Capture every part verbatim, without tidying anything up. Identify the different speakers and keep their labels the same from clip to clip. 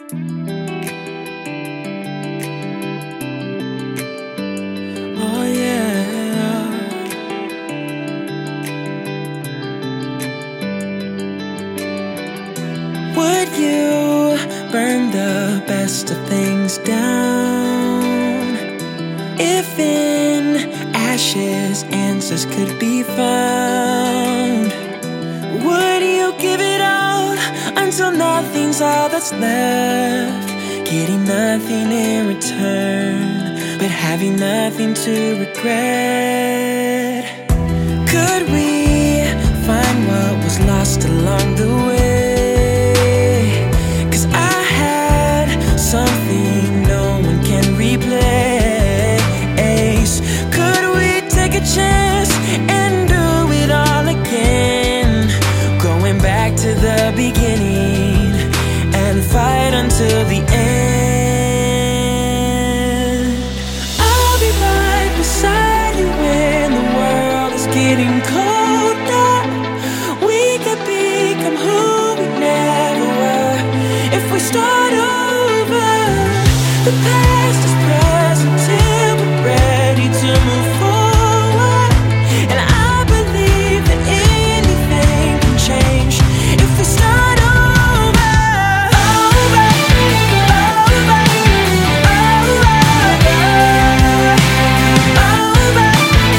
Speaker 1: Oh yeah. Would you burn the best of things down if in ashes answers could be found? Would you give it all until nothing's all that's left, getting nothing in return, but having nothing to regret? Could we find what was lost along the way? 'Cause I had something no one can replace. Could we take a chance and do it all again, going back to the beginning and fight until the end? I'll be right beside you when the world is getting colder. We could become who we never were if we start over. The past is present till we're ready to move forward, and I believe that anything can change if we start over. Over, over, over,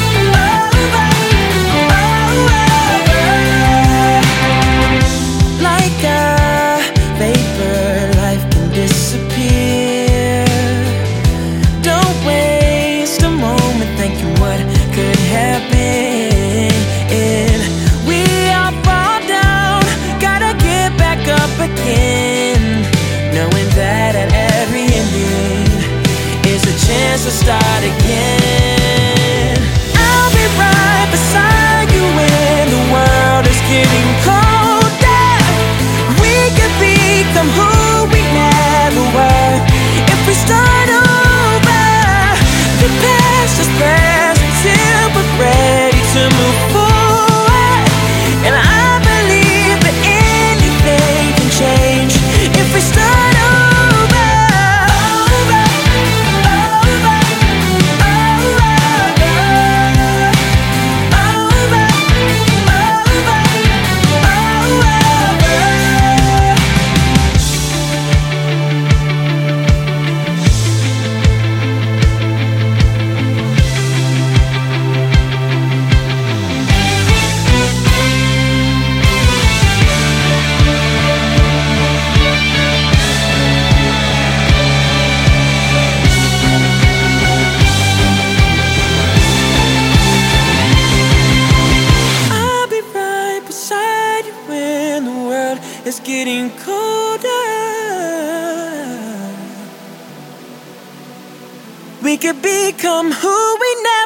Speaker 1: over, over. Like a vapor, life can disappear. Don't waste a moment thinking what could have been. We all fall down, gotta get back up again, knowing that at every ending is a chance to start again. I'll be right beside you when the world is getting colder. We could become who we never were if we start over. The past is present till we're ready to move forward, and I believe that anything can change if we start over. Over, over, over, I'll be right beside you when the world is getting colder. We could become who we never